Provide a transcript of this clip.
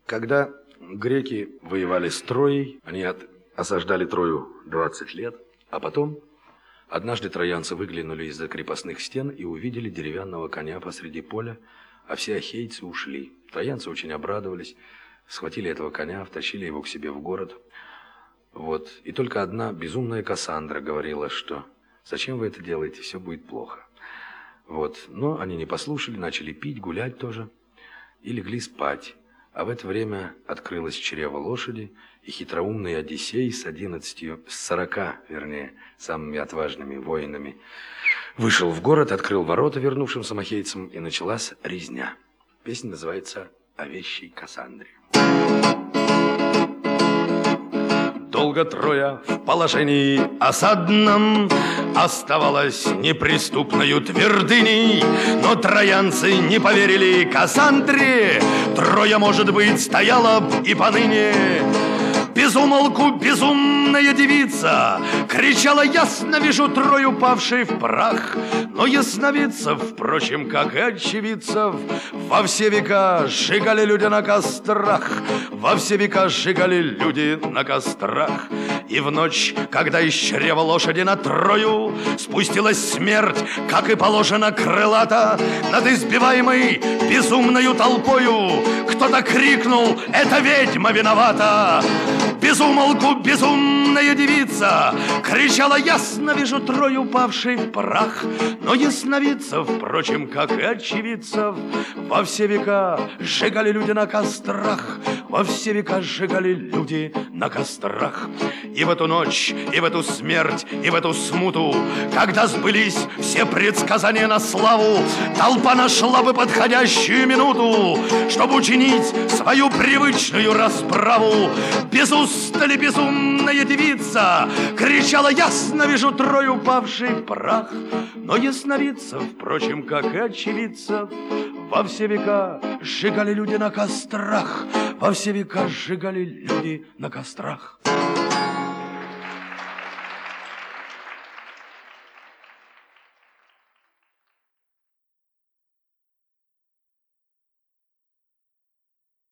Когда греки воевали с Троей, они осаждали Трою 20 лет, а потом однажды троянцы выглянули из-за крепостных стен и увидели деревянного коня посреди поля, а все ахейцы ушли. Троянцы очень обрадовались, схватили этого коня, втащили его к себе в город. Вот. И только одна безумная Кассандра говорила, что «Зачем вы это делаете? Все будет плохо». Вот. Но они не послушали, начали пить, гулять тоже и легли спать. А в это время открылось чрево лошади, и хитроумный Одиссей с 40 самыми отважными воинами вышел в город, открыл ворота вернувшимся ахейцам, и началась резня. Песня называется «О вещей Кассандре». Долго Троя в положении осадном оставалась неприступною твердыней, но троянцы не поверили Кассандре. Троя, может быть, стояла б и поныне. Без умолку безумная девица кричала: ясно вижу Трою, павшей в прах. Но ясновидцев, впрочем, как и очевидцев, во все века сжигали люди на кострах. Во все века сжигали люди на кострах. И в ночь, когда из чрева лошади на Трою спустилась смерть, как и положено крылата, над избиваемой безумною толпою кто-то крикнул: «Это ведьма виновата!» Без умолку безумная девица кричала: ясно вижу Трою, павшей в прах. Но ясновидцев, впрочем, как и очевидцев, во все века сжигали люди на кострах. Во все века сжигали люди на кострах. И в эту ночь, и в эту смерть, и в эту смуту, когда сбылись все предсказания на славу, толпа нашла бы подходящую минуту, чтобы учинить свою привычную расправу. Без устали безумная девица кричала: ясно вижу Трою, павшей в прах. Но ясновидцев, впрочем, как и очевидцев, во все века сжигали люди на кострах. Во все века сжигали люди на кострах.